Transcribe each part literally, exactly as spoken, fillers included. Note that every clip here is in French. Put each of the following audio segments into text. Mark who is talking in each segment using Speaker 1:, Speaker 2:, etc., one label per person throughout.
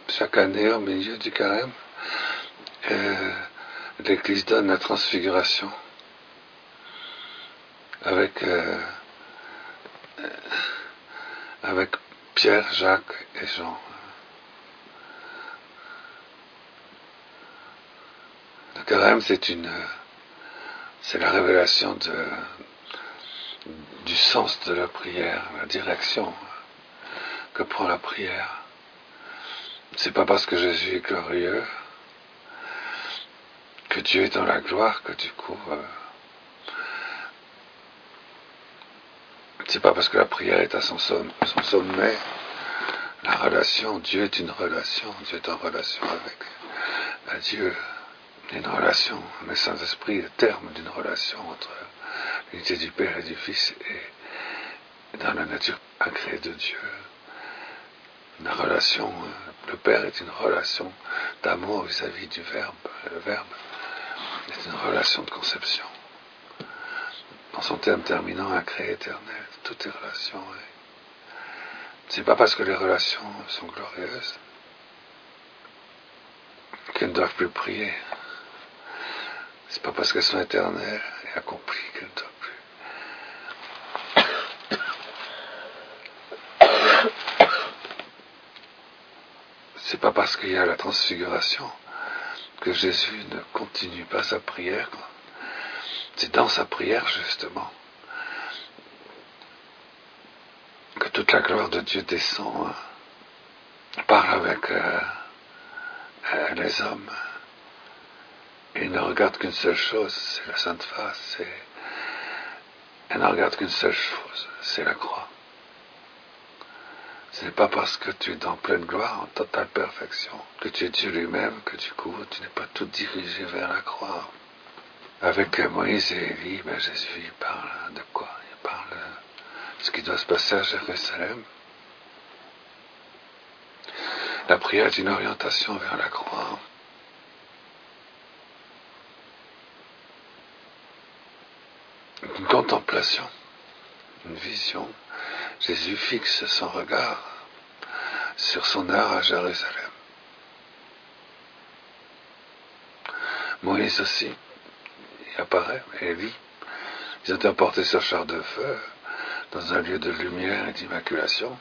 Speaker 1: chaque année, au milieu du carême, euh, l'Église donne la transfiguration avec, euh, avec Pierre, Jacques et Jean. Le carême, c'est une, c'est la révélation de, du sens de la prière, la direction que prend la prière. C'est pas parce que Jésus est glorieux, que Dieu est dans la gloire, que du coup, euh, c'est pas parce que la prière est à son, somme, son sommet. La relation, Dieu est une relation, Dieu est en relation avec à Dieu. Une relation, le Saint-Esprit est le terme d'une relation entre l'unité du Père et du Fils et dans la nature agréée de Dieu. La relation, le Père est une relation d'amour vis-à-vis du Verbe. Le Verbe est une relation de conception. Dans son terme terminant, incréé éternel, toutes les relations. C'est pas parce que les relations sont glorieuses qu'elles ne doivent plus prier. C'est pas parce qu'elles sont éternelles et accomplies qu'elles ne doivent plus. C'est pas parce qu'il y a la transfiguration que Jésus ne continue pas sa prière. C'est dans sa prière, justement, que toute la gloire de Dieu descend, hein, parle avec euh, euh, les hommes. Et il ne regarde qu'une seule chose, c'est la Sainte Face. Et elle ne regarde qu'une seule chose, c'est la croix. Ce n'est pas parce que tu es dans pleine gloire, en totale perfection, que tu es Dieu lui-même, que du coup, tu n'es pas tout dirigé vers la croix. Avec Moïse et Élie, ben Jésus, il parle de quoi? Il parle de ce qui doit se passer à Jérusalem. La prière est une orientation vers la croix. Une contemplation, une vision. Jésus fixe son regard sur son art à Jérusalem. Moïse aussi, il apparaît, et Élie. Ils ont été emportés sur char de feu, dans un lieu de lumière et d'immaculation.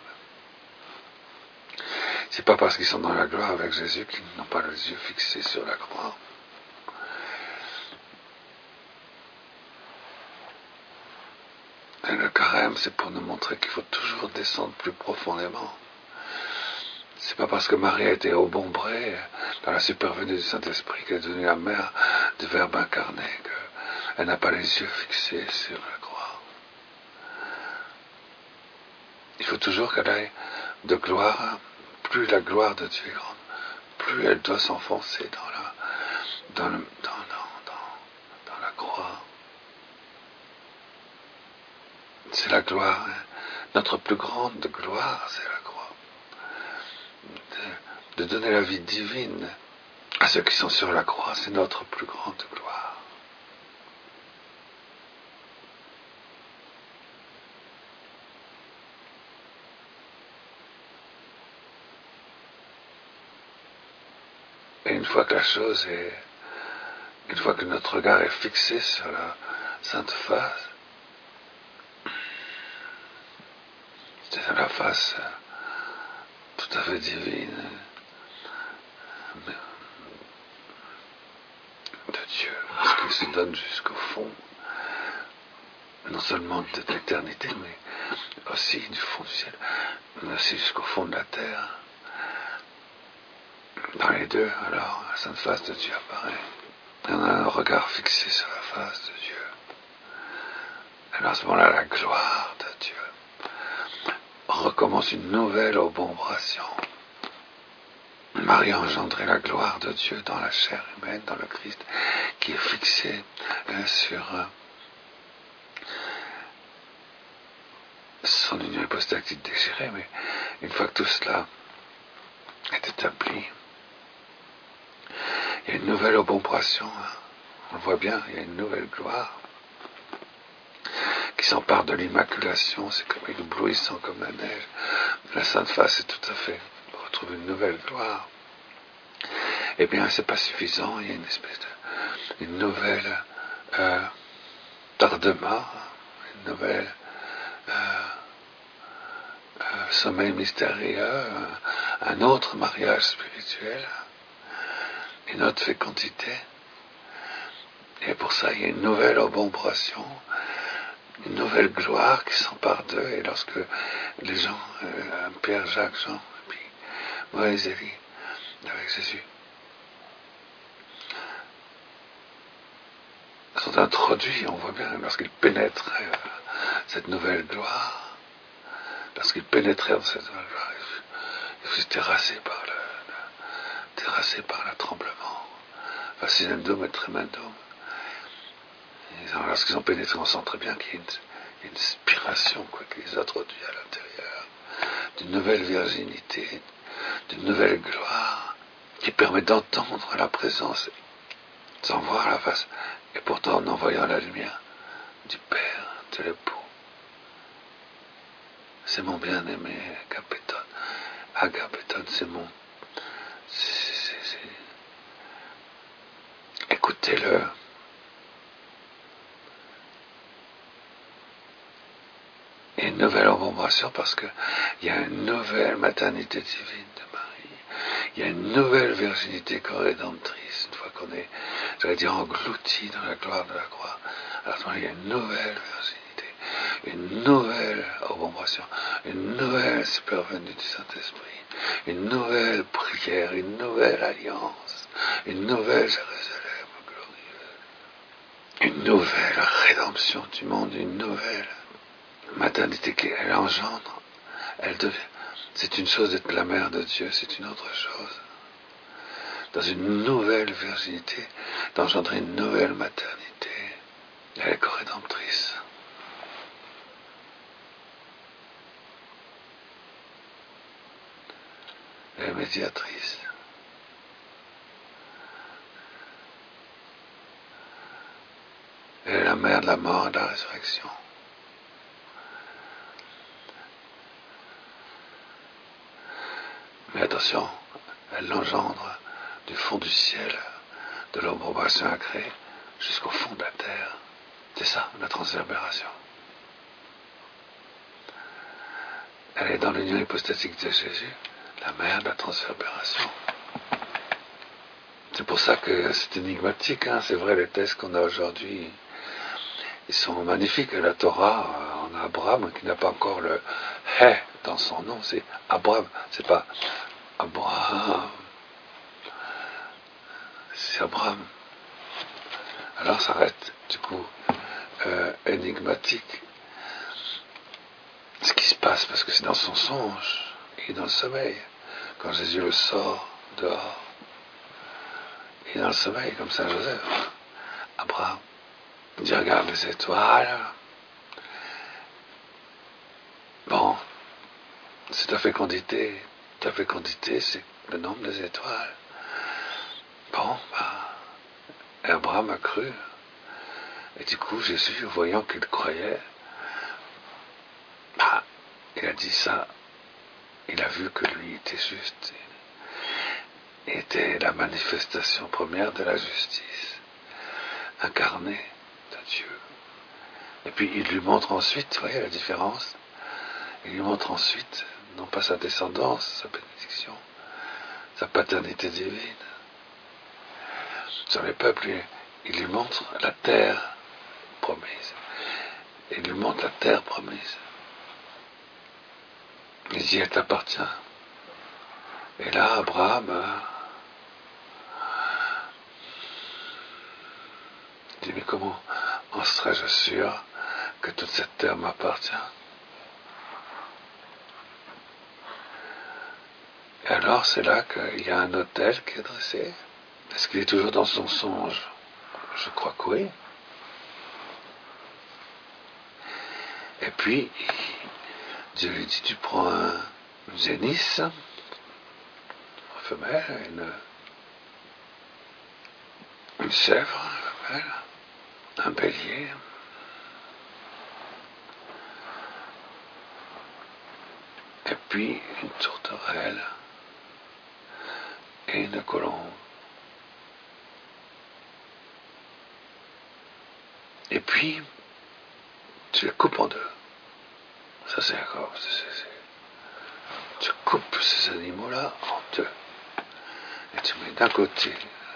Speaker 1: C'est pas parce qu'ils sont dans la gloire avec Jésus qu'ils n'ont pas les yeux fixés sur la croix. Et le carême, c'est pour nous montrer qu'il faut toujours descendre plus profondément. C'est pas parce que Marie a été obombrée dans la supervenue du Saint-Esprit qu'elle est devenue la mère du Verbe incarné, qu'elle n'a pas les yeux fixés sur la croix. Il faut toujours qu'elle aille de gloire. Plus la gloire de Dieu est grande, plus elle doit s'enfoncer dans la, dans, le, dans, dans, dans, dans la croix. C'est la gloire. Hein. Notre plus grande gloire, c'est la croix. De, de donner la vie divine à ceux qui sont sur la croix, c'est notre plus grande gloire. Et une fois que la chose est, une fois que notre regard est fixé sur la Sainte Face, c'est la face tout à fait divine de Dieu, parce qu'il se donne jusqu'au fond, non seulement de l'éternité, mais aussi du fond du ciel, mais aussi jusqu'au fond de la terre. Dans les deux, alors, la Sainte Face de Dieu apparaît. Et on a un regard fixé sur la face de Dieu. Et à ce moment-là, la gloire de Dieu recommence une nouvelle obombration. Marie a engendré la gloire de Dieu dans la chair humaine, dans le Christ, qui est fixé euh, sur euh, son union hypostatique désirée. Mais une fois que tout cela est établi, il y a une nouvelle obombration. Hein. On le voit bien, il y a une nouvelle gloire qui s'empare de l'immaculation. C'est comme éblouissant comme la neige. La Sainte Face est tout à fait, on retrouve une nouvelle gloire. eh bien, c'est pas suffisant. Il y a une espèce de, une nouvelle euh, tardement, une nouvelle euh, euh, sommeil mystérieux, un autre mariage spirituel, une autre fécondité. Et pour ça, il y a une nouvelle obomбration, une nouvelle gloire qui s'empare d'eux. Et lorsque les gens, euh, Pierre, Jacques, Jean, et puis Moïse, Élie, avec Jésus, sont introduits, on voit bien, lorsqu'ils pénètrent euh, cette nouvelle gloire, lorsqu'ils pénétraient dans cette nouvelle gloire, ils furent terrassés par le, le terrassés par le tremblement. Fascinandum et tremendum. Lorsqu'ils ont pénétré, on sent très bien qu'il y a une, une inspiration quoi, qui les introduit à l'intérieur d'une nouvelle virginité, d'une nouvelle gloire, qui permet d'entendre la présence sans voir la face, et pourtant en envoyant la lumière du Père, de l'époux. C'est mon bien-aimé Agapéton. Agapéton, c'est mon... C'est, c'est, c'est... Écoutez-le. Il y a une nouvelle obomбration parce qu'il y a une nouvelle maternité divine de Marie. Il y a une nouvelle virginité co-rédemptrice, une fois qu'on est, j'allais dire, englouti dans la gloire de la croix. Alors il y a une nouvelle virginité, une nouvelle obomбration, une nouvelle supervenue du Saint-Esprit, une nouvelle prière, une nouvelle alliance, une nouvelle Jérusalem glorieuse, une nouvelle rédemption du monde, une nouvelle maternité qu'elle engendre, elle devient, c'est une chose d'être la mère de Dieu, c'est une autre chose. Dans une nouvelle virginité, d'engendrer une nouvelle maternité, elle est co-rédemptrice. Elle est médiatrice. Elle est la mère de la mort et de la résurrection. Mais attention, elle l'engendre du fond du ciel, de l'obomбration sacrée, jusqu'au fond de la terre. C'est ça, la transverbération. Elle est dans l'union hypostatique de Jésus, la mère de la transverbération. C'est pour ça que c'est énigmatique, hein. C'est vrai, les textes qu'on a aujourd'hui, ils sont magnifiques. La Torah, on a Abraham qui n'a pas encore le « Hé » dans son nom, c'est Abraham, c'est pas Abraham, c'est Abraham. Alors ça reste du coup euh, énigmatique ce qui se passe, parce que c'est dans son songe et dans le sommeil. Quand Jésus le sort dehors, il est dans le sommeil comme Saint Joseph. Abraham, il dit regarde les étoiles. Bon, c'est ta fécondité. Ta fécondité, c'est le nombre des étoiles. Bon, bah, et Abraham a cru. Et du coup, Jésus, voyant qu'il croyait, bah, il a dit ça. Il a vu que lui était juste. Il était la manifestation première de la justice, incarnée de Dieu. Et puis il lui montre ensuite, vous voyez la différence, il lui montre ensuite, non pas sa descendance, sa bénédiction, sa paternité divine. Sur les peuples, il lui montre la terre promise. Il lui montre la terre promise. Il dit, elle t'appartient. Et là, Abraham dit, mais comment en serais-je sûr que toute cette terre m'appartient? Et alors, c'est là qu'il y a un autel qui est dressé. Est-ce qu'il est toujours dans son songe? Je crois que oui. Et puis, Dieu lui dit, tu prends un, une zénith, une femelle, une, une chèvre, une femelle, un bélier, et puis une tourterelle et une colombe. Et puis, tu les coupes en deux. Ça, c'est encore. C'est, c'est, c'est. Tu coupes ces animaux-là en deux. Et tu mets d'un côté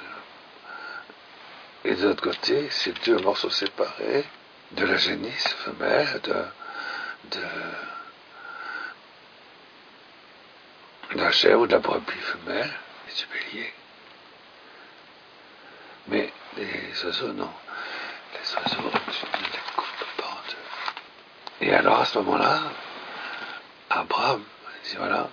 Speaker 1: et de l'autre côté ces deux morceaux séparés de la génisse femelle, de, de, de la chèvre ou de la brebis femelle et du bélier. Mais les oiseaux, non. Les oiseaux, tu ne les coupes pas en deux. Et alors à ce moment-là, Abraham dit voilà,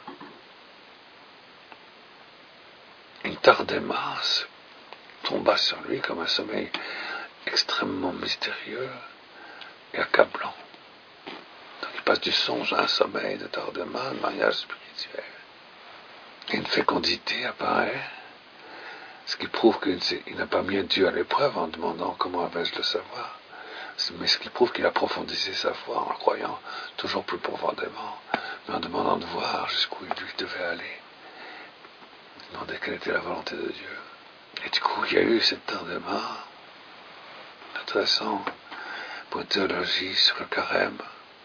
Speaker 1: une tardema tomba sur lui comme un sommeil extrêmement mystérieux et accablant. Donc il passe du songe à un sommeil de tardema, un mariage spirituel. Et une fécondité apparaît, ce qui prouve qu'il n'a pas mis Dieu à l'épreuve en demandant comment vais-je le savoir, mais ce qui prouve qu'il approfondissait sa foi en croyant toujours plus profondément, mais en demandant de voir jusqu'où il devait aller, demander quelle était la volonté de Dieu. Et du coup, il y a eu cette tardema, de toute façon, pour une théologie sur le carême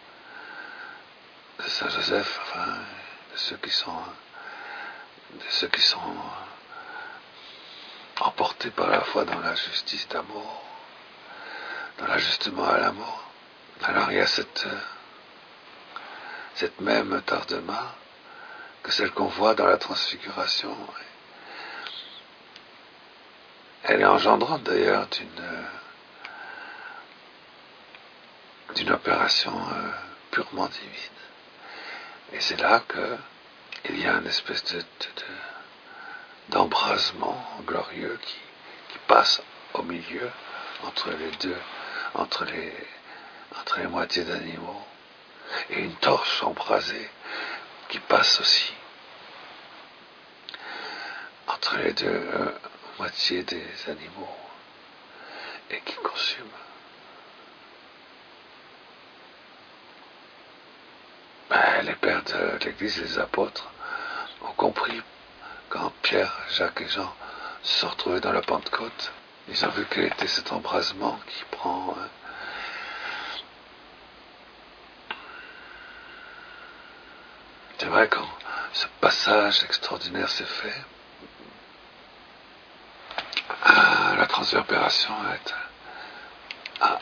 Speaker 1: de Saint Joseph, enfin, de ceux qui sont, de ceux qui sont emportés par la foi dans la justice d'amour, dans l'ajustement à l'amour. Alors il y a cette, cette même tardema que celle qu'on voit dans la transfiguration. Elle est engendrante d'ailleurs d'une, d'une opération euh, purement divine. Et c'est là qu'il y a une espèce de, de, de, d'embrasement glorieux qui, qui passe au milieu entre les deux, entre les, entre les moitiés d'animaux. Et une torche embrasée qui passe aussi entre les deux euh, moitiés des animaux et qui consume. Ben, les pères de l'Église, les apôtres, ont compris quand Pierre, Jacques et Jean se sont retrouvés dans la Pentecôte. Ils ont vu quel était cet embrasement qui prend euh, c'est vrai quand ce passage extraordinaire s'est fait, ah, la transverbération est à,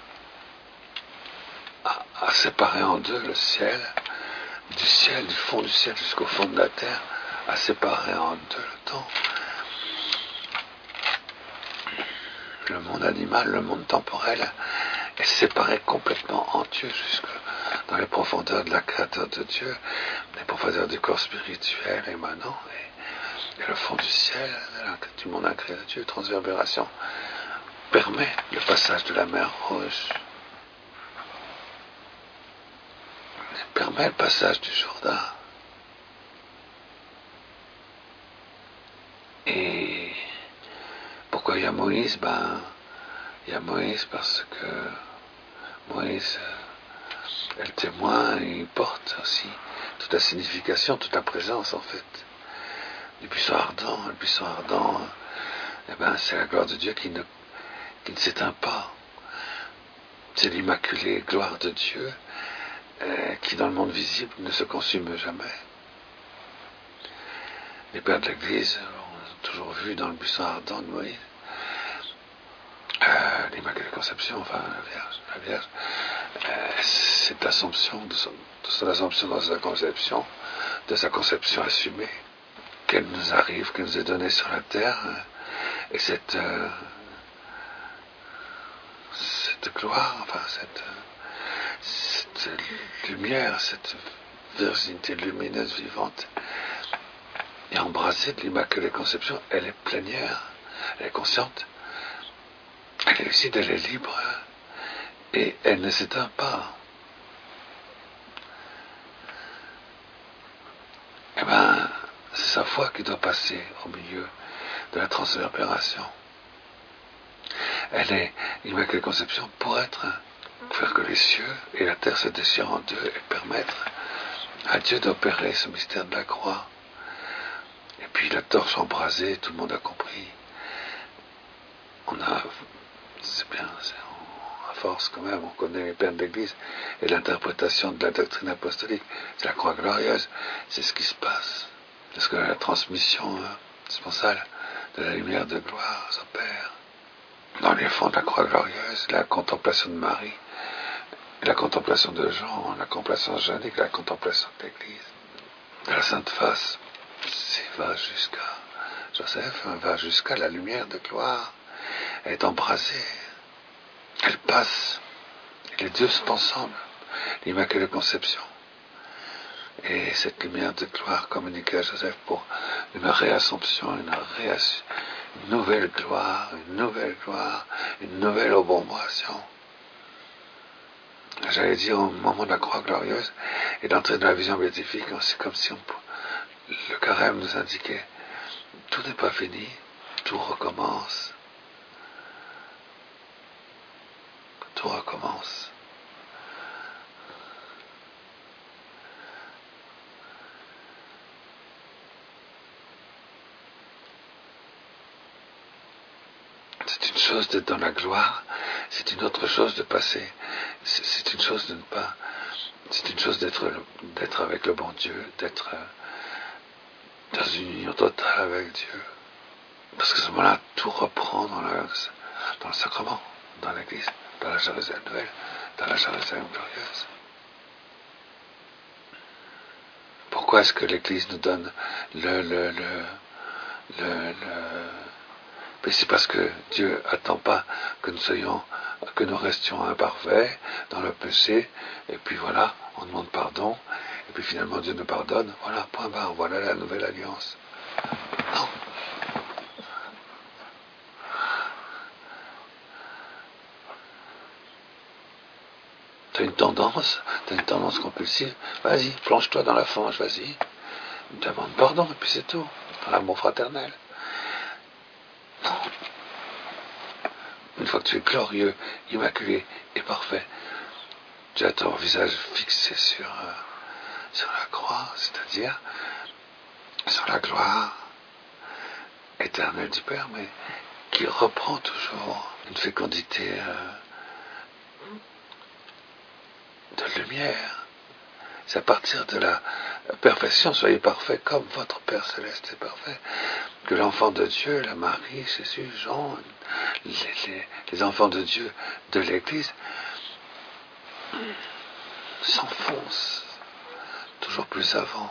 Speaker 1: à, à séparer en deux le ciel, du ciel, du fond du ciel jusqu'au fond de la terre, à séparer en deux le temps. Le monde animal, le monde temporel est séparé complètement en Dieu jusque dans les profondeurs de la créateur de Dieu, les profondeurs du corps spirituel émanant et, et le fond du ciel, du monde incréé de Dieu. Transverbération permet le passage de la mer Rouge, permet le passage du Jourdain. Et pourquoi il y a Moïse? Ben, il y a Moïse parce que Moïse est le témoin et il porte aussi toute la signification, toute la présence en fait du buisson ardent. Le buisson ardent, eh ben, c'est la gloire de Dieu qui ne, qui ne s'éteint pas. C'est l'immaculée gloire de Dieu euh, qui dans le monde visible ne se consume jamais. Les pères de l'Église ont toujours vu dans le buisson ardent de Moïse euh, l'Immaculée Conception, enfin la Vierge, la Vierge, euh, cette assomption de son, de son assomption dans sa conception, de sa conception assumée, qu'elle nous arrive, qu'elle nous est donnée sur la terre, euh, et cette, euh, cette gloire, enfin cette, cette lumière, cette virginité lumineuse vivante, et embrasée de l'Immaculée Conception, elle est plénière, elle est consciente, elle est lucide, elle est libre, et elle ne s'éteint pas. Eh bien, c'est sa foi qui doit passer au milieu de la transverbération. Elle est l'Immaculée Conception pour être, faire que les cieux et la terre se déchirent en deux et permettre à Dieu d'opérer ce mystère de la croix. Et puis la torche embrasée, tout le monde a compris. On a, c'est bien, c'est, on a force quand même, on connaît les pères de l'Église et l'interprétation de la doctrine apostolique. C'est la croix glorieuse, c'est ce qui se passe. Parce que la transmission euh, dispensale de la lumière de gloire s'opère. Dans les fonds de la croix glorieuse, la contemplation de Marie, la contemplation de Jean, la contemplation de Jeanne et la contemplation de l'Église. De la Sainte Face, c'est va jusqu'à Joseph, hein, va jusqu'à la lumière de gloire. Elle est embrasée, elle passe, et les deux sont ensemble, l'Immaculée Conception. Et cette lumière de gloire communiquée à Joseph pour une réassomption, une, réass... une nouvelle gloire, une nouvelle gloire, une nouvelle aubombrastion. J'allais dire au moment de la croix glorieuse et d'entrer dans la vision béatifique, c'est comme si on, le carême nous indiquait, tout n'est pas fini, tout recommence. Tout recommence. C'est une chose d'être dans la gloire, c'est une autre chose de passer. C'est, c'est une chose de ne pas... C'est une chose d'être, d'être avec le bon Dieu, d'être dans une union totale avec Dieu. Parce que à ce moment-là, tout reprend dans, la, dans le sacrement, dans l'Église, dans la Jérusalem nouvelle, dans la Jérusalem glorieuse. Pourquoi est-ce que l'Église nous donne le... le, le, le, le Mais c'est parce que Dieu attend pas que nous soyons, que nous restions imparfaits dans le péché, et puis voilà, on demande pardon, et puis finalement Dieu nous pardonne, voilà, point barre, voilà la nouvelle alliance. Non. T'as une tendance, t'as une tendance compulsive, vas-y, plonge-toi dans la fange, vas-y, demande pardon, et puis c'est tout, dans l'amour fraternel. Non. Une fois que tu es glorieux, immaculé et parfait, tu as ton visage fixé sur, euh, sur la croix, c'est-à-dire sur la gloire éternelle du Père, mais qui reprend toujours une fécondité euh, de lumière. C'est à partir de la perfection, soyez parfaits comme votre Père Céleste est parfait, que l'enfant de Dieu, la Marie, Jésus, Jean, les, les, les enfants de Dieu de l'Église s'enfoncent toujours plus avant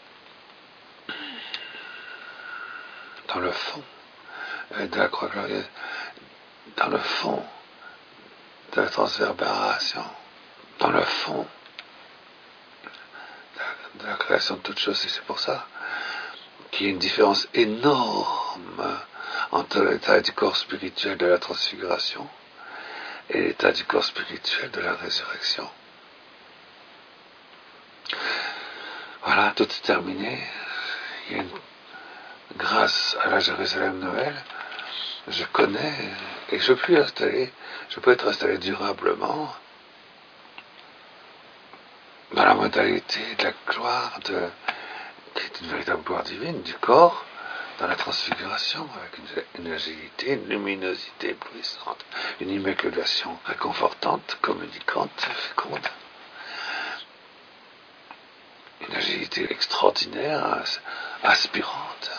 Speaker 1: dans le fond de la croix glorieuse, dans le fond de la transverbération, dans le fond de la création de toutes choses. Et c'est pour ça qu'il y a une différence énorme entre l'état du corps spirituel de la transfiguration et l'état du corps spirituel de la résurrection. Voilà, tout est terminé. Il y a une... Grâce à la Jérusalem Noël, je connais et je puis installer, je peux être installé durablement dans la modalité de la gloire, de, qui est une véritable gloire divine, du corps, dans la transfiguration, avec une, une agilité, une luminosité puissante, une immaculation réconfortante, communicante, féconde. Une agilité extraordinaire, aspirante.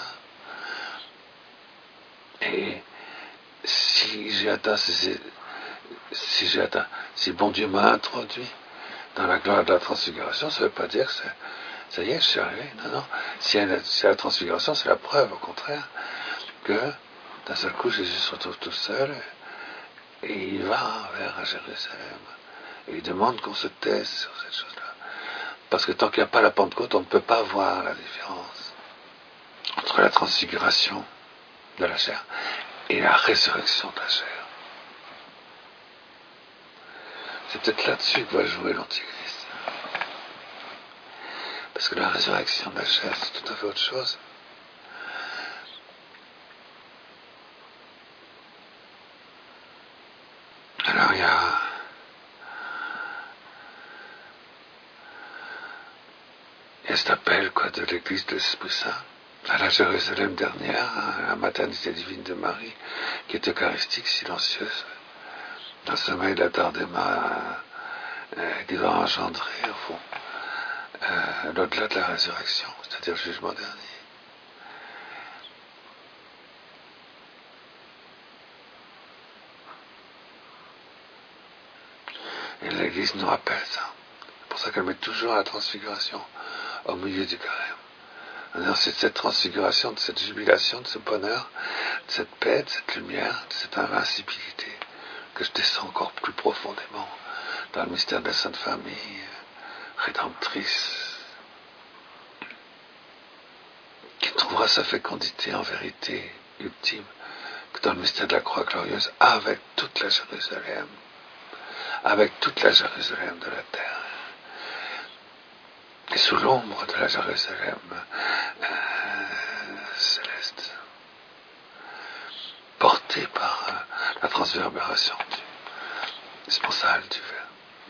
Speaker 1: Et si j'ai atteint, si, si j'ai atteint, si bon Dieu m'a introduit dans la gloire de la transfiguration, ça ne veut pas dire que c'est, ça y est, je suis arrivé. Non, non. Si y a la, si la transfiguration, c'est la preuve, au contraire, que d'un seul coup, Jésus se retrouve tout seul et il va vers Jérusalem. Et il demande qu'on se taise sur cette chose-là. Parce que tant qu'il n'y a pas la Pentecôte, on ne peut pas voir la différence entre la transfiguration de la chair et la résurrection de la chair. C'est peut-être là-dessus que va jouer l'Antichrist. Parce que la résurrection de la chair, c'est tout à fait autre chose. Alors il y a il y a cet appel quoi, de l'Église de l'Esprit Saint à la Jérusalem dernière, à la maternité divine de Marie, qui est eucharistique, silencieuse, Un sommeil de la Tardema euh, qui doit engendrer, au fond, euh, l'au-delà de la résurrection, c'est-à-dire le jugement dernier. Et l'Église nous rappelle ça. C'est pour ça qu'elle met toujours la transfiguration au milieu du carême. C'est de cette transfiguration, de cette jubilation, de ce bonheur, de cette paix, de cette lumière, de cette invincibilité que je descends encore plus profondément dans le mystère de la Sainte Famille rédemptrice, qui trouvera sa fécondité en vérité ultime que dans le mystère de la croix glorieuse, avec toute la Jérusalem, avec toute la Jérusalem de la terre, et sous l'ombre de la Jérusalem euh, céleste, portée par euh, la transverbération du sponsal du verre,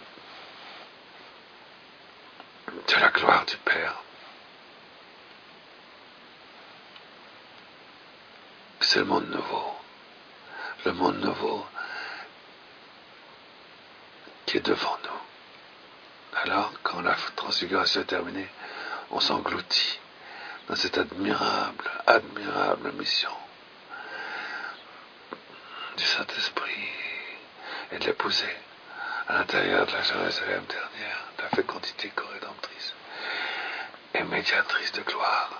Speaker 1: de la gloire du Père. C'est le monde nouveau, le monde nouveau qui est devant nous. Alors, quand la transfiguration est terminée, on s'engloutit dans cette admirable, admirable mission du Saint-Esprit et de l'épouser à l'intérieur de la Jérusalem dernière, de la fécondité co-rédemptrice et médiatrice de gloire.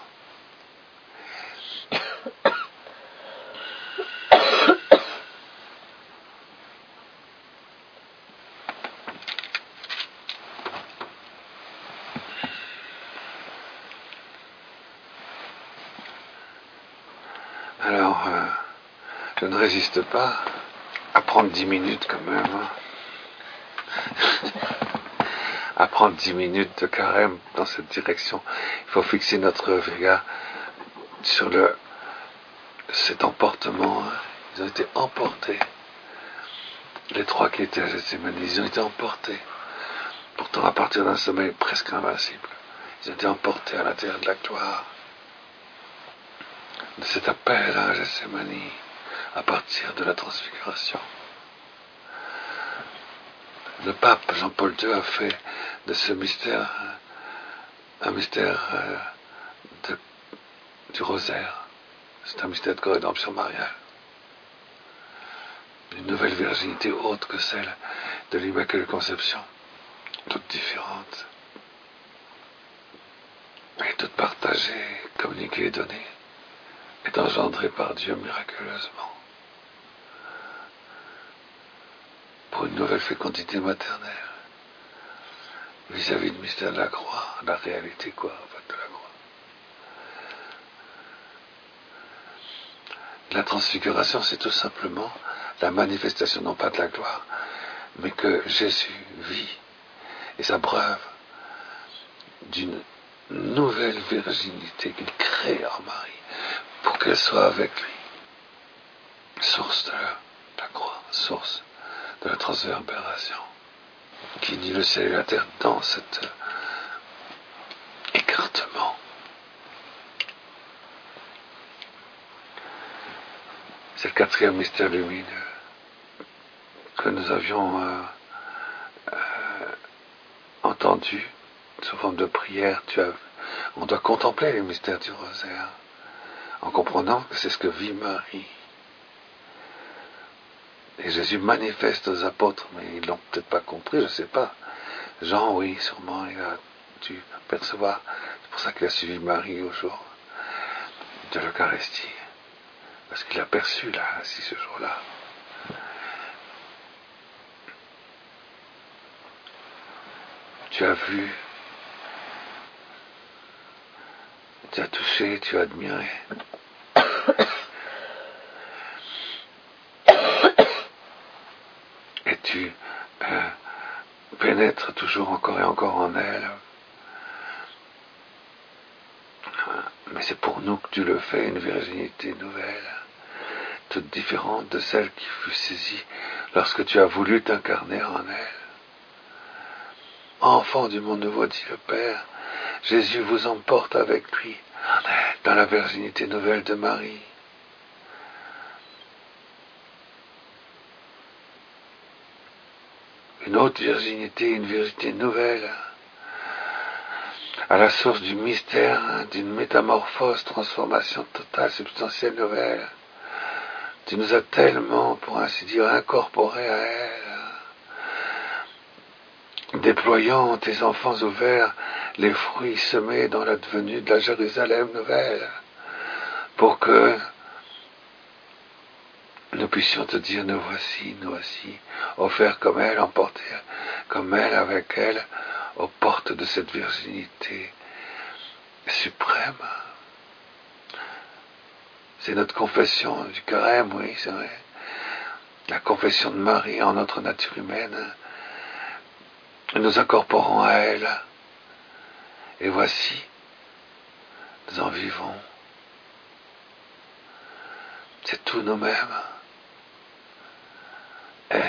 Speaker 1: Alors, euh, je ne résiste pas à prendre dix minutes quand même. Hein. À prendre dix minutes de carême dans cette direction. Il faut fixer notre regard sur le, cet emportement. Hein. Ils ont été emportés. Les trois qui étaient à Gethsémani, ils ont été emportés. Pourtant, à partir d'un sommeil presque invincible, ils ont été emportés à l'intérieur de la gloire. De cet appel à Gethsémani à partir de la transfiguration. Le pape Jean-Paul deux a fait de ce mystère un mystère euh, de, du rosaire. C'est un mystère de co-rédemption mariale. Une nouvelle virginité autre que celle de l'Immaculée Conception, toute différente, et toute partagée, communiquée et donnée, est engendrée par Dieu miraculeusement pour une nouvelle fécondité maternelle vis-à-vis du mystère de la croix, la réalité quoi, en fait, de la croix. La transfiguration, c'est tout simplement la manifestation non pas de la gloire, mais que Jésus vit, et sa preuve d'une nouvelle virginité qu'il crée en Marie, pour qu'elle soit avec lui, source de la, de la croix, source de la transverbération, qui unit le ciel et la terre dans cet écartement. C'est le quatrième mystère lumineux que nous avions euh, euh, entendu sous forme de prière. Tu as, on doit contempler les mystères du rosaire en comprenant que c'est ce que vit Marie. Et Jésus manifeste aux apôtres, mais ils l'ont peut-être pas compris, je ne sais pas. Jean, oui, sûrement, il a dû percevoir. C'est pour ça qu'il a suivi Marie au jour de l'Eucharistie. Parce qu'il a perçu là, assis ce jour-là. Tu as vu, tu as touché, tu as admiré. Et tu euh, pénètres toujours encore et encore en elle. Mais c'est pour nous que tu le fais, une virginité nouvelle, toute différente de celle qui fut saisie lorsque tu as voulu t'incarner en elle. Enfant du monde nouveau, dit le Père, Jésus vous emporte avec lui dans la virginité nouvelle de Marie. une haute virginité, une virginité nouvelle, à la source du mystère, d'une métamorphose, transformation totale, substantielle nouvelle. Tu nous as tellement, pour ainsi dire, incorporés à elle, déployant tes enfants ouverts, les fruits semés dans la devenue de la Jérusalem nouvelle, pour que nous puissions te dire, nous voici, nous voici, offerts comme elle, emportés comme elle, avec elle, aux portes de cette virginité suprême. C'est notre confession du carême, oui, c'est vrai. La confession de Marie en notre nature humaine. Nous incorporons à elle. Et voici, nous en vivons. C'est tout nous-mêmes. Et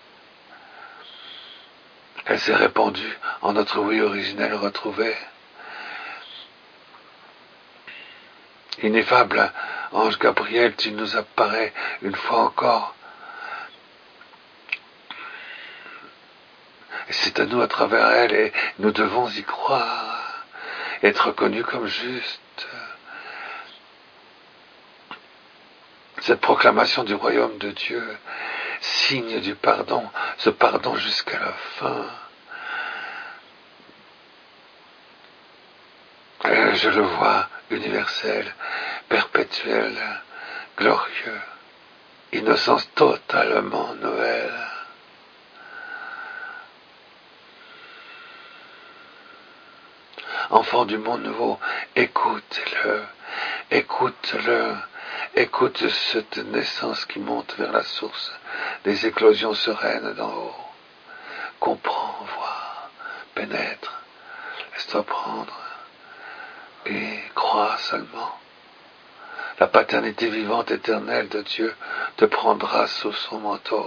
Speaker 1: elle s'est répandue en notre oui originel retrouvé. Ineffable ange Gabriel, tu nous apparais une fois encore. Et c'est à nous à travers elle, et nous devons y croire, être reconnus comme justes. Cette proclamation du royaume de Dieu, signe du pardon, ce pardon jusqu'à la fin. Et je le vois, universel, perpétuel, glorieux, innocence totalement nouvelle. Enfant du monde nouveau, écoute-le, écoute-le, écoute cette naissance qui monte vers la source des éclosions sereines d'en haut. Comprends, vois, pénètre, laisse-toi prendre et crois seulement. La paternité vivante éternelle de Dieu te prendra sous son manteau.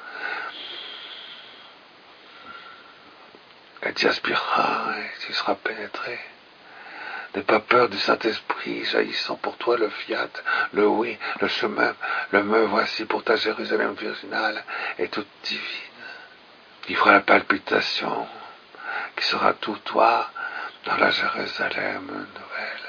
Speaker 1: Et tu aspireras et tu seras pénétré. N'aie pas peur du Saint-Esprit jaillissant pour toi le fiat, le oui, le chemin, le me voici pour ta Jérusalem virginale et toute divine, qui fera la palpitation, qui sera tout toi dans la Jérusalem nouvelle.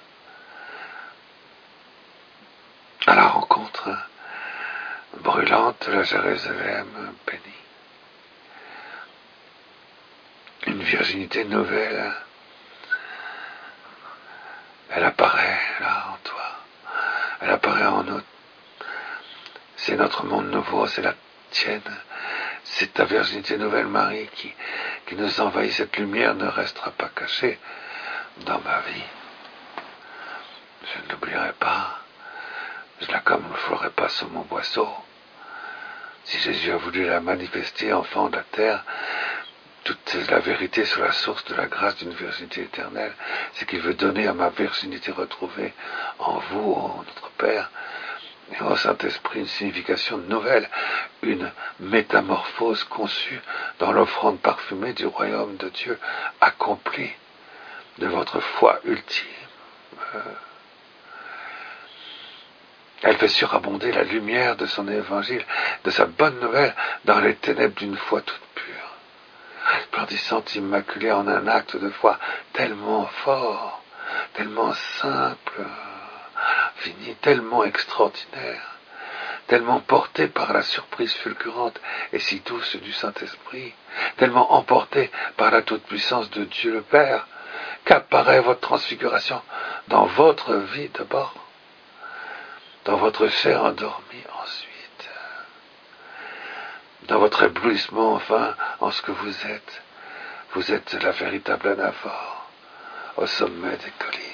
Speaker 1: À la rencontre brûlante de la Jérusalem bénie. Une virginité nouvelle, elle apparaît là en toi, elle apparaît en nous. C'est notre monde nouveau, c'est la tienne, c'est ta virginité nouvelle, Marie, qui, qui nous envahit. Cette lumière ne restera pas cachée dans ma vie. Je ne l'oublierai pas, je la camouflerai pas sous mon boisseau. Si Jésus a voulu la manifester, enfant de la terre, toute la vérité sur la source de la grâce d'une virginité éternelle, c'est qu'il veut donner à ma virginité retrouvée en vous, en notre Père, et au Saint-Esprit, une signification nouvelle, une métamorphose conçue dans l'offrande parfumée du royaume de Dieu, accomplie de votre foi ultime. Elle fait surabonder la lumière de son évangile, de sa bonne nouvelle, dans les ténèbres d'une foi toute pure. Splendissante, immaculée en un acte de foi tellement fort, tellement simple, fini, tellement extraordinaire, tellement porté par la surprise fulgurante et si douce du Saint-Esprit, tellement emporté par la toute-puissance de Dieu le Père, qu'apparaît votre transfiguration dans votre vie d'abord, dans votre chair endormie ensuite, dans votre éblouissement enfin en ce que vous êtes. Vous êtes la véritable anaphore au sommet des collines.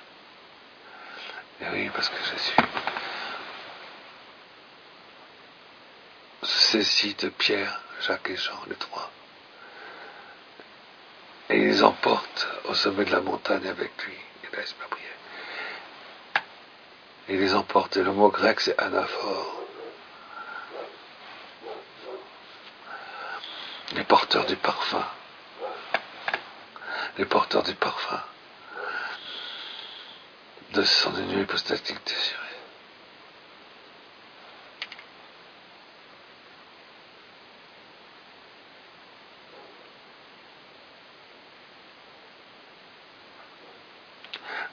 Speaker 1: Et oui, parce que je suis saisi de Pierre, Jacques et Jean, les trois. Et ils emportent au sommet de la montagne avec lui. Et laisse ma prière. Et ils les emportent. Et le mot grec, c'est anaphore. Les porteurs du parfum. Les porteurs du parfum de son union hypostatique désirée.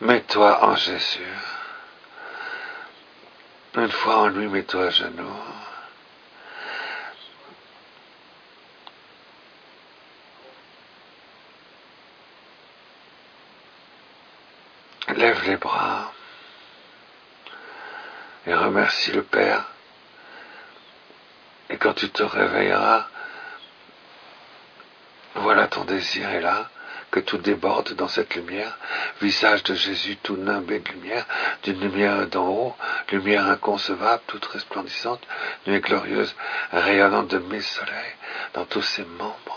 Speaker 1: Mets-toi en Jésus. Une fois en lui, mets-toi à genoux. Lève les bras et remercie le Père. Et quand tu te réveilleras, voilà, ton désir est là, que tout déborde dans cette lumière, visage de Jésus tout nimbé de lumière, d'une lumière d'en haut, lumière inconcevable, toute resplendissante, nuée glorieuse, rayonnante de mille soleils, dans tous ses membres,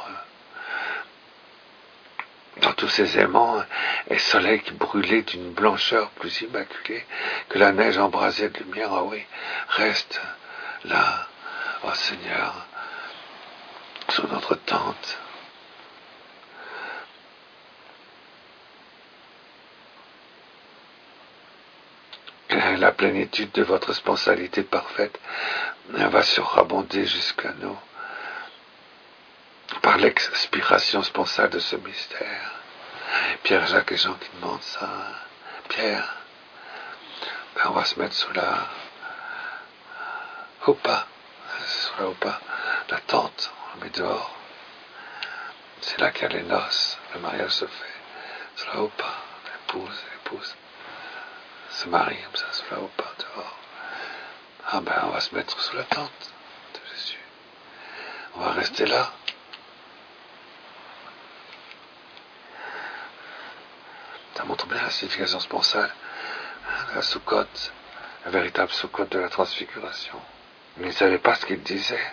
Speaker 1: dans tous ses aimants, et soleil qui brûlait d'une blancheur plus immaculée que la neige embrasée de lumière. Ah oui, reste là, oh Seigneur, sous notre tente. La plénitude de votre spontanéité parfaite va surabonder jusqu'à nous par l'expiration spontanée de ce mystère. Pierre, Jacques et Jean qui demandent ça. Pierre, ben on va se mettre sous la houpa, sous la houpa, la tente, on la met dehors. C'est là qu'il y a les noces, le mariage se fait. Sous la houpa, l'épouse, l'épouse se marie comme ça, sous la houpa, dehors. Ah ben on va se mettre sous la tente de Jésus. On va rester là. Ça montre bien la signification spontanée de la soukote, la véritable soukote de la transfiguration. Mais il ne savait pas ce qu'il disait.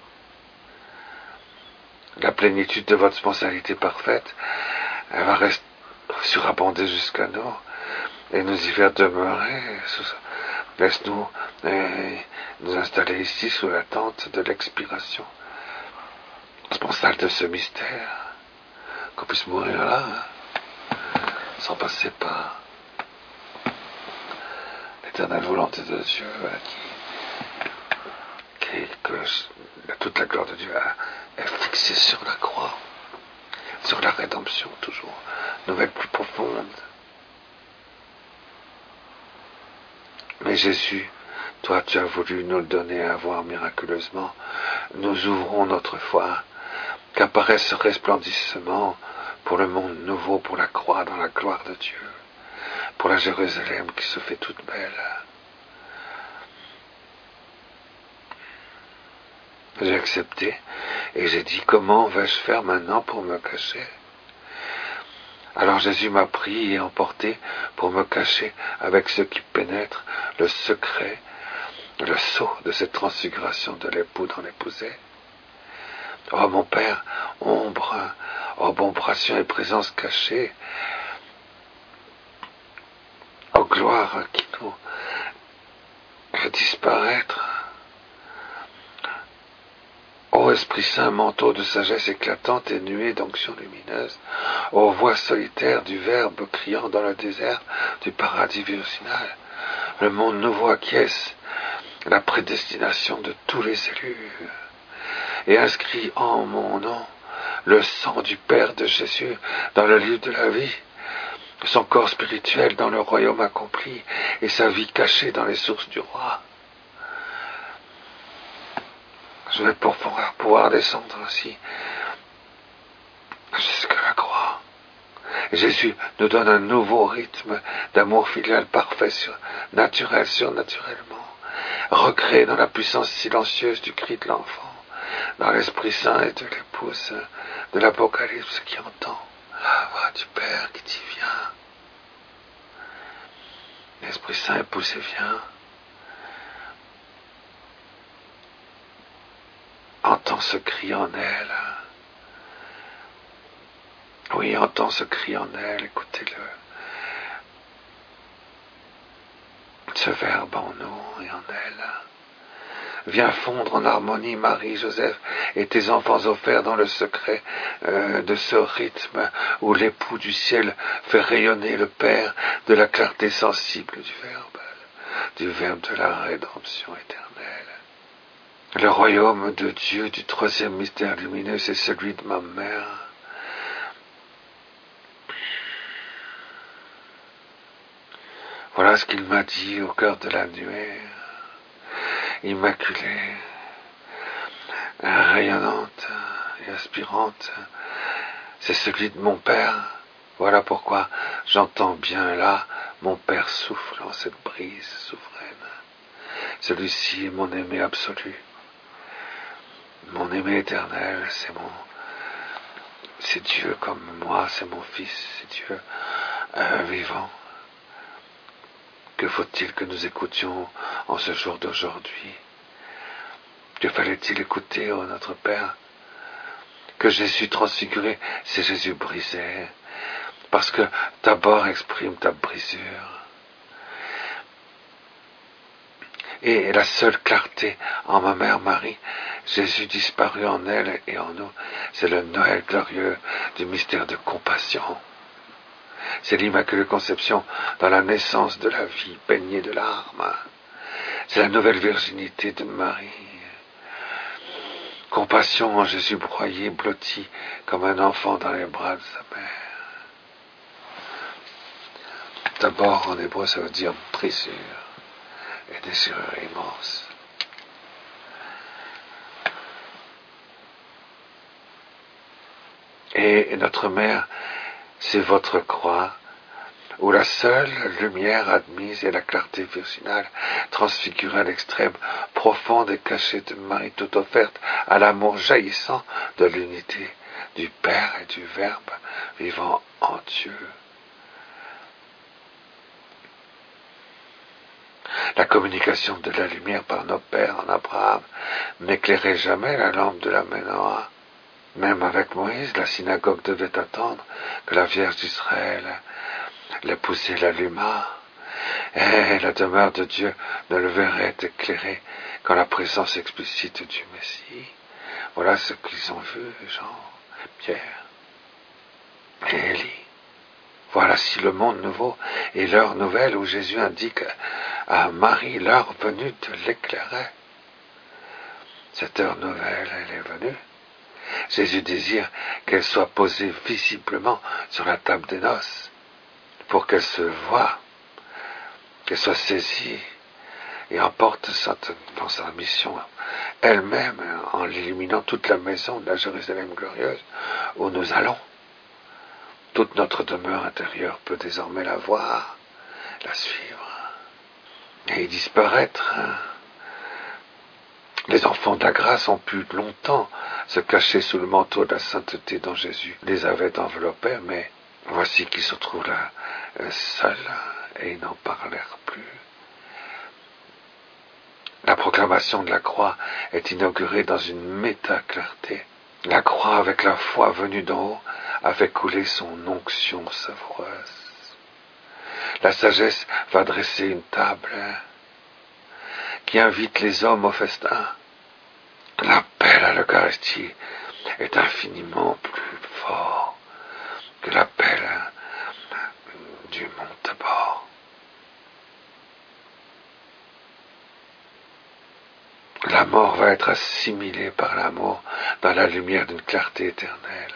Speaker 1: La plénitude de votre spontanéité parfaite, elle va rester surabonder jusqu'à nous et nous y faire demeurer. Laisse-nous nous installer ici sous la tente de l'expiration spontanée de ce mystère, qu'on puisse mourir là, hein, sans passer par l'éternelle volonté de Dieu, qui, qui que toute la gloire de Dieu est fixée sur la croix, sur la rédemption toujours, nouvelle plus profonde. Mais Jésus, toi tu as voulu nous le donner à voir miraculeusement. Nous ouvrons notre foi, qu'apparaisse ce resplendissement pour le monde nouveau, pour la croix dans la gloire de Dieu, pour la Jérusalem qui se fait toute belle. J'ai accepté et j'ai dit, comment vais-je faire maintenant pour me cacher? Alors Jésus m'a pris et emporté pour me cacher avec ceux qui pénètrent le secret, le sceau de cette transfiguration de l'époux dans l'épousée. Oh mon Père, ombre, oh ombration et présence cachée, oh gloire qui nous fait disparaître, ô Esprit Saint, manteau de sagesse éclatante et nuée d'onction lumineuse, ô voix solitaire du Verbe criant dans le désert du paradis virginal, le monde nouveau acquiesce la prédestination de tous les élus, et inscrit en mon nom le sang du Père de Jésus dans le livre de la vie, son corps spirituel dans le royaume accompli, et sa vie cachée dans les sources du roi. Je vais pour pouvoir descendre ainsi jusqu'à la croix. Jésus nous donne un nouveau rythme d'amour filial parfait, sur, naturel, surnaturellement, recréé dans la puissance silencieuse du cri de l'enfant, dans l'Esprit Saint et de l'épouse de l'Apocalypse qui entend la voix du Père qui dit viens. L'Esprit Saint épousé vient. Entends ce cri en elle. Oui, entends ce cri en elle, écoutez-le. Ce Verbe en nous et en elle. Viens fondre en harmonie, Marie, Joseph et tes enfants offerts dans le secret euh, de ce rythme où l'époux du ciel fait rayonner le Père de la clarté sensible du Verbe, du Verbe de la rédemption éternelle. Le royaume de Dieu du troisième mystère lumineux, c'est celui de ma mère. Voilà ce qu'il m'a dit au cœur de la nuée, immaculée, rayonnante et aspirante. C'est celui de mon Père. Voilà pourquoi j'entends bien là mon Père souffle en cette brise souveraine. Celui-ci est mon aimé absolu. Mon aimé éternel, c'est mon... C'est Dieu comme moi, c'est mon Fils, c'est Dieu euh, vivant. Que faut-il que nous écoutions en ce jour d'aujourd'hui? Que fallait-il écouter, ô notre Père? Que Jésus transfiguré, c'est Jésus brisé, parce que d'abord exprime ta brisure. Et la seule clarté en ma mère Marie, Jésus disparu en elle et en nous, c'est le Noël glorieux du mystère de compassion. C'est l'Immaculée Conception dans la naissance de la vie, baignée de larmes. C'est la nouvelle virginité de Marie. Compassion en Jésus broyé, blotti, comme un enfant dans les bras de sa mère. D'abord, en hébreu, ça veut dire brisure et déchirure immense. Et notre mère, c'est votre croix, où la seule lumière admise est la clarté virginale, transfigurée à l'extrême, profonde et cachée de Marie, toute offerte à l'amour jaillissant de l'unité du Père et du Verbe vivant en Dieu. La communication de la lumière par nos pères en Abraham n'éclairait jamais la lampe de la Ménoa. Même avec Moïse, la synagogue devait attendre que la Vierge d'Israël l'épousée l'alluma, et la demeure de Dieu ne le verrait éclairé qu'en la présence explicite du Messie. Voilà ce qu'ils ont vu, Jean, Pierre et Élie. Voilà si le monde nouveau et l'heure nouvelle où Jésus indique à Marie l'heure venue de l'éclairer. Cette heure nouvelle, elle est venue. Jésus désire qu'elle soit posée visiblement sur la table des noces, pour qu'elle se voie, qu'elle soit saisie et emporte dans sa mission elle-même en illuminant toute la maison de la Jérusalem glorieuse où nous allons. Toute notre demeure intérieure peut désormais la voir, la suivre et y disparaître. Les enfants de la grâce ont pu longtemps se cacher sous le manteau de la sainteté dont Jésus les avait enveloppés, mais voici qu'ils se trouvent là seuls et ils n'en parlèrent plus. La proclamation de la croix est inaugurée dans une méta-clarté. La croix, avec la foi venue d'en haut, avait coulé son onction savoureuse. La sagesse va dresser une table qui invite les hommes au festin. L'appel à l'Eucharistie est infiniment plus fort que l'appel du monte à bord. La mort va être assimilée par l'amour dans la lumière d'une clarté éternelle.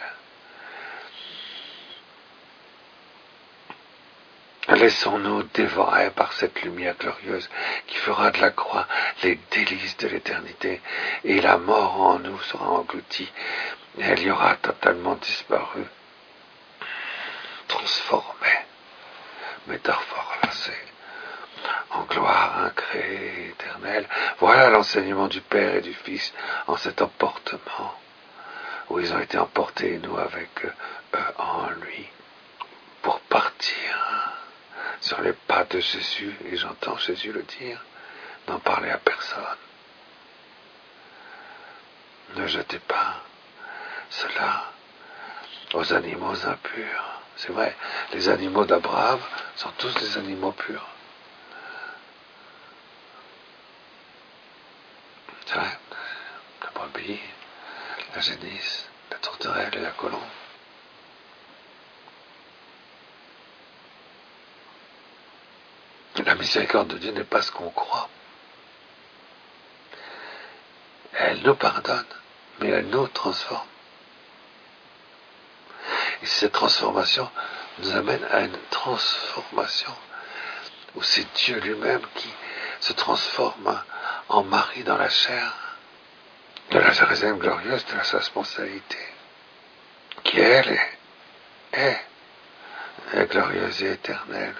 Speaker 1: Laissons-nous dévorer par cette lumière glorieuse qui fera de la croix les délices de l'éternité, et la mort en nous sera engloutie, et elle y aura totalement disparu, transformée, métamorphosée en gloire incréée, éternelle. Voilà l'enseignement du Père et du Fils en cet emportement, où ils ont été emportés, nous avec eux en lui, pour partir sur les pas de Jésus, et j'entends Jésus le dire, n'en parlez à personne. Ne jetez pas cela aux animaux impurs. C'est vrai, les animaux d'Abraham sont tous des animaux purs. C'est vrai, la brebis, la génisse, la tourterelle et la colombe. La miséricorde de Dieu n'est pas ce qu'on croit. Elle nous pardonne, mais elle nous transforme. Et cette transformation nous amène à une transformation où c'est Dieu lui-même qui se transforme en Marie dans la chair de la Jérusalem glorieuse, de sa responsabilité, qui elle est, est, est glorieuse et éternelle.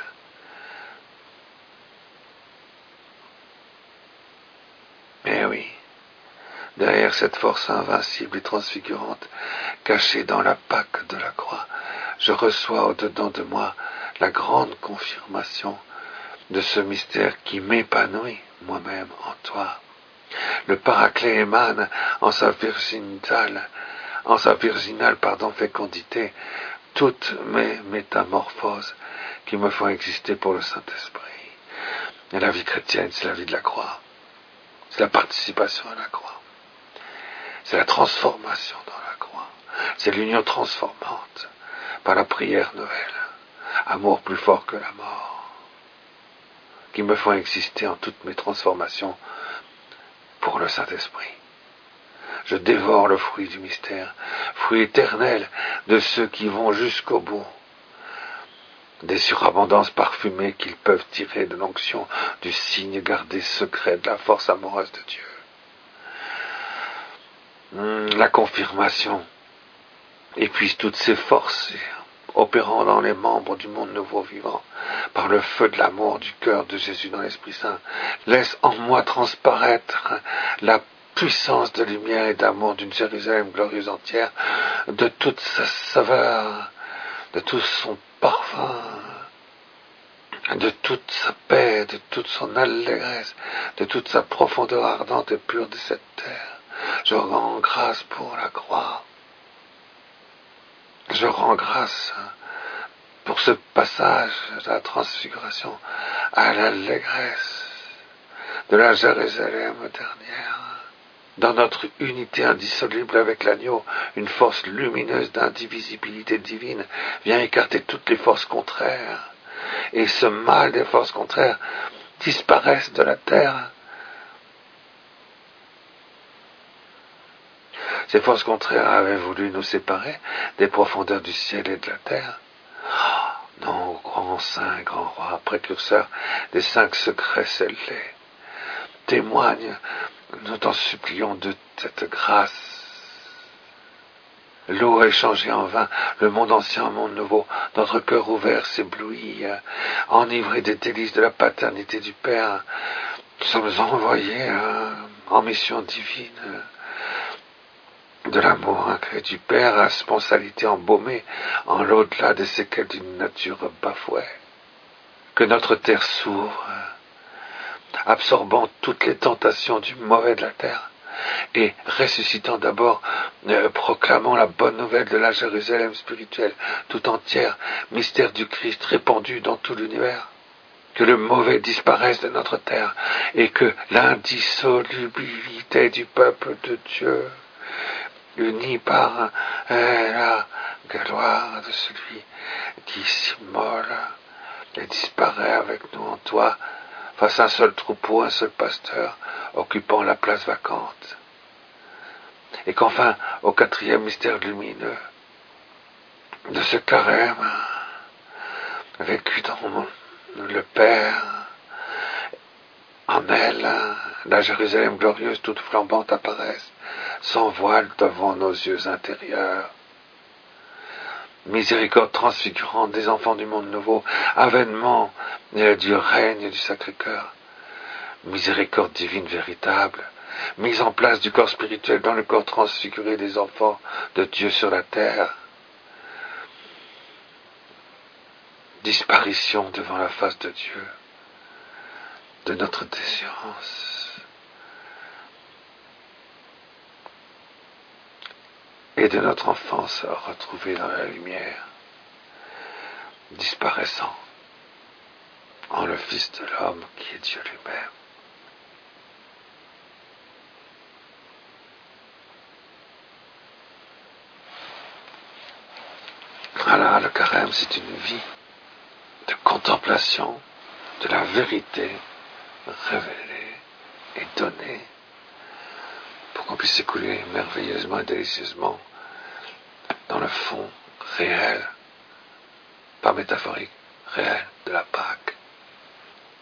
Speaker 1: Mais oui, derrière cette force invincible et transfigurante, cachée dans la Pâque de la croix, je reçois au-dedans de moi la grande confirmation de ce mystère qui m'épanouit moi-même en toi. Le Paraclet émane en sa virginale, en sa virginale pardon, fécondité, toutes mes métamorphoses qui me font exister pour le Saint-Esprit. Et la vie chrétienne, c'est la vie de la croix. C'est la participation à la croix. C'est la transformation dans la croix. C'est l'union transformante par la prière nouvelle. Amour plus fort que la mort, qui me font exister en toutes mes transformations pour le Saint-Esprit. Je dévore le fruit du mystère, fruit éternel de ceux qui vont jusqu'au bout, des surabondances parfumées qu'ils peuvent tirer de l'onction du signe gardé secret de la force amoureuse de Dieu. La confirmation épuise toutes ces forces opérant dans les membres du monde nouveau vivant, par le feu de l'amour du cœur de Jésus dans l'Esprit Saint, laisse en moi transparaître la puissance de lumière et d'amour d'une Jérusalem glorieuse entière, de toute sa saveur, de tout son parfum, de toute sa paix, de toute son allégresse, de toute sa profondeur ardente et pure de cette terre. Je rends grâce pour la croix. Je rends grâce pour ce passage de la transfiguration à l'allégresse de la Jérusalem dernière. Dans notre unité indissoluble avec l'agneau, une force lumineuse d'indivisibilité divine vient écarter toutes les forces contraires. Et ce mal des forces contraires disparaissent de la terre. Ces forces contraires avaient voulu nous séparer des profondeurs du ciel et de la terre. Oh, non, grand saint, grand roi, précurseur des cinq secrets scellés, témoigne, nous t'en supplions, de cette grâce. L'eau est changée en vin, le monde ancien en monde nouveau, notre cœur ouvert s'éblouit, enivré des délices de la paternité du Père. Nous sommes envoyés hein, en mission divine, de l'amour incré du Père, responsabilité embaumée en l'au-delà des séquelles d'une nature bafouée. Que notre terre s'ouvre, absorbant toutes les tentations du mauvais de la terre, et ressuscitant d'abord, euh, proclamant la bonne nouvelle de la Jérusalem spirituelle tout entière, mystère du Christ répandu dans tout l'univers. Que le mauvais disparaisse de notre terre, et que l'indissolubilité du peuple de Dieu, unis par euh, la gloire de celui qui s'immole et disparaît avec nous en toi, fasse un seul troupeau, un seul pasteur, occupant la place vacante. Et qu'enfin, au quatrième mystère lumineux de ce carême, vécu dans le Père, en elle, la Jérusalem glorieuse toute flambante apparaisse, sans voile devant nos yeux intérieurs. Miséricorde transfigurante des enfants du monde nouveau, avènement du règne du Sacré-Cœur. Miséricorde divine véritable, mise en place du corps spirituel dans le corps transfiguré des enfants de Dieu sur la terre. Disparition devant la face de Dieu de notre déshérence et de notre enfance retrouvée dans la lumière, disparaissant en le Fils de l'homme qui est Dieu lui-même. Voilà, le carême, c'est une vie de contemplation de la vérité révélée et donnée pour qu'on puisse s'écouler merveilleusement et délicieusement dans le fond réel, pas métaphorique, réel de la Pâque.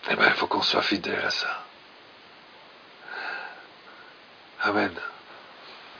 Speaker 1: Eh bien, il faut qu'on soit fidèle à ça. Amen.